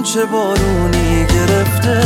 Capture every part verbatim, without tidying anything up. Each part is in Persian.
چه بارونی گرفته،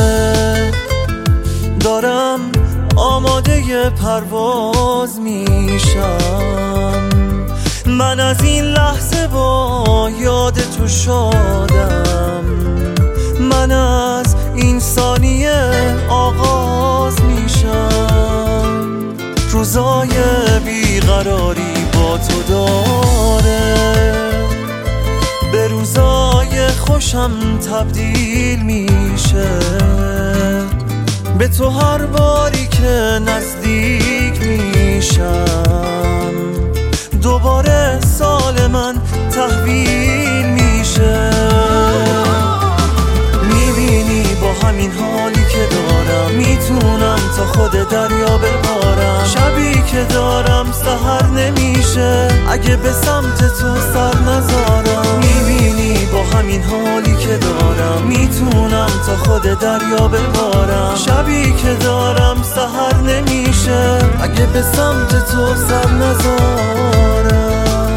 دارم آماده پرواز میشم. من از این لحظه با یاد تو شادم، من از این ثانیه آغاز میشم. روزای بیقراری با تو داره به روزای خوشم تبدیل میشه. به تو هر باری که نزدیک میشم دوباره سال من تحویل میشه. میبینی با همین حالی که دارم میتونم تا خود دریا ببارم. شبی که دارم سحر نمیشه اگه به سمت تو سر نزارم. میبینی با همین حالی که دارم میتونم تا خود دریا ببارم. شبی که دارم سحر نمیشه اگه به سمت تو سر نزارم.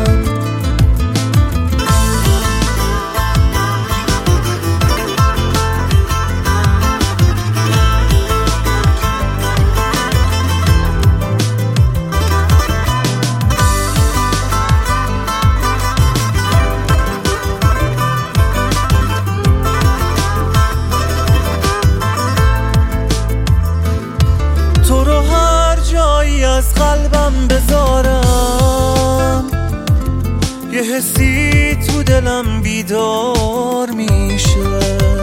تو رو هر جایی از قلبم بذارم یه حسی تو دلم بیدار میشه.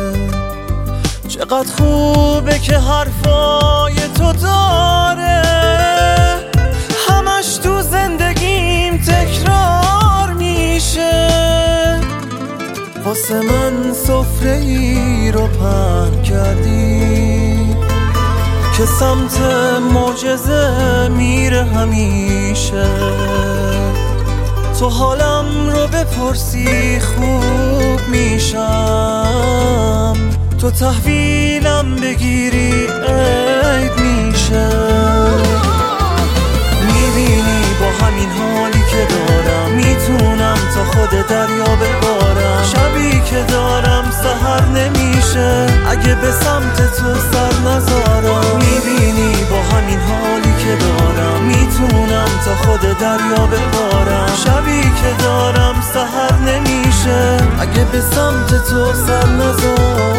چقدر خوبه که حرفای تو داره همش تو زندگیم تکرار میشه. واسه من سفره ای رو پهن کردی که سمت معجزه میره همیشه. تو حالم رو بپرسی خوب میشم، تو تحویلم بگیری عید میشه. میبینی با همین حالی که دارم میتونم تا خود دریا ببارم. شبی که دارم سحر نمیشه اگه به سمت تو سر نزارم. میبینی با همین حالی که دارم میتونم تا خود دریا ببارم. شبی که دارم سحر نمیشه اگه به سمت تو سر نزارم.